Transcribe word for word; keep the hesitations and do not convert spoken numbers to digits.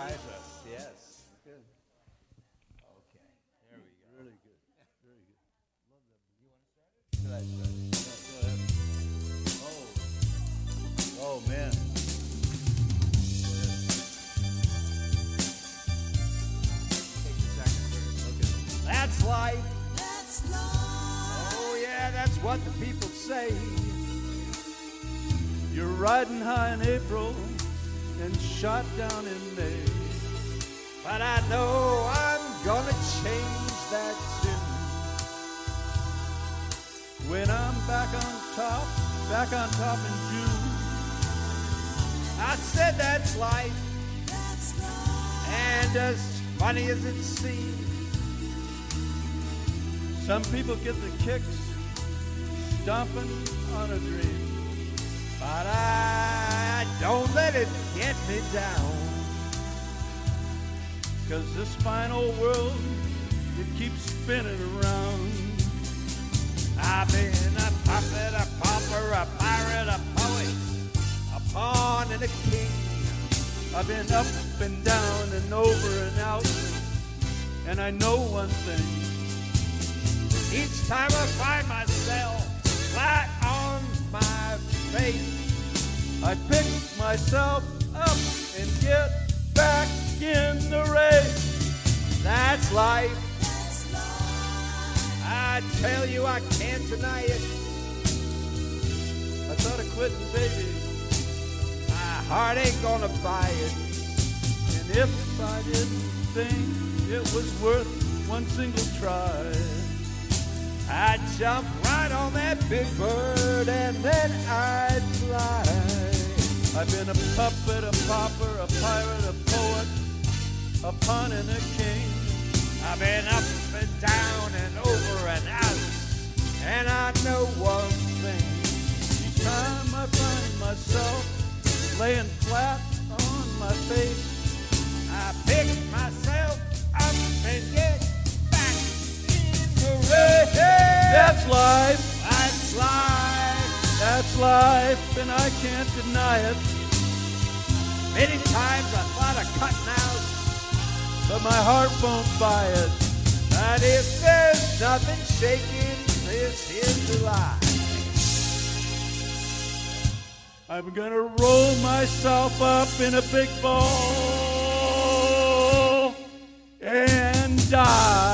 surprise us. Yes. Good. Okay. There we go. Really good. Very good. Love that. You want to start it? Should I start it? Yeah, go ahead. Oh. Oh, man. Take the second verse. Okay. That's life. That's life. Oh, yeah, that's what the people say. You're riding high in April and shot down in May. But I know I'm gonna change that soon. When I'm back on top, back on top in June. I said that's life, That's life. and as funny as it seems, Some people get the kicks stomping on a dream. but I don't let it get me down. Cause this fine old world, it keeps spinning around. I've been a puppet, a pauper, a pirate, a poet, a pawn and a king. I've been up and down and over and out, and I know one thing. Each time I find myself flat on my face, I pick myself up and get back in the race. that's life. That's life. I tell you, I can't deny it. I thought of quitting, baby, My heart ain't gonna buy it. and if I didn't think it was worth one single try, I'd jump right on that big bird and then I'd fly. I've been a puppet, a pauper, a pirate, a poet, a pawn and a king. I've been up and down and over and out, and I know one thing. Each time I find myself laying flat on my face, I pick myself up and get back in the race. that's life, That's life. that's life, and I can't deny it. Many times I thought of cutting out, But my heart won't buy it. but if there's nothing shaking, this is the life. I'm gonna roll myself up in a big ball and die.